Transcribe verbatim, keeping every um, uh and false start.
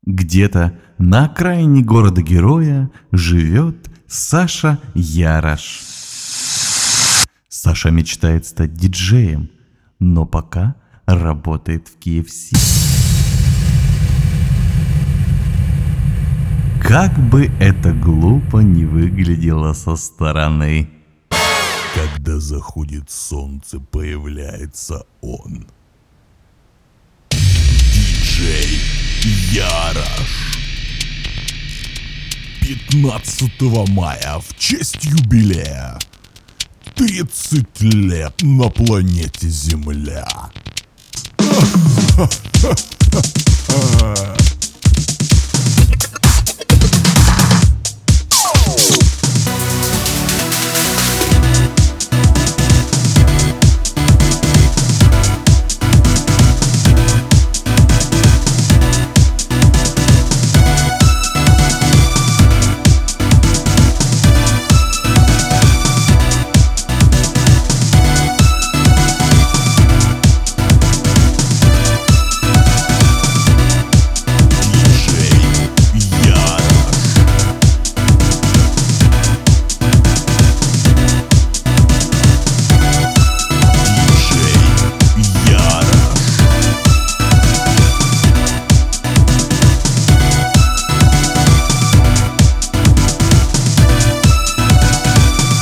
Где-то на окраине города-героя живет Саша Ярош. Саша мечтает стать диджеем, но пока работает в кей эф си. Как бы это глупо не выглядело со стороны. Когда заходит солнце, появляется он. Диджей Ярош. пятнадцатого мая в честь юбилея. тридцать лет на планете Земля.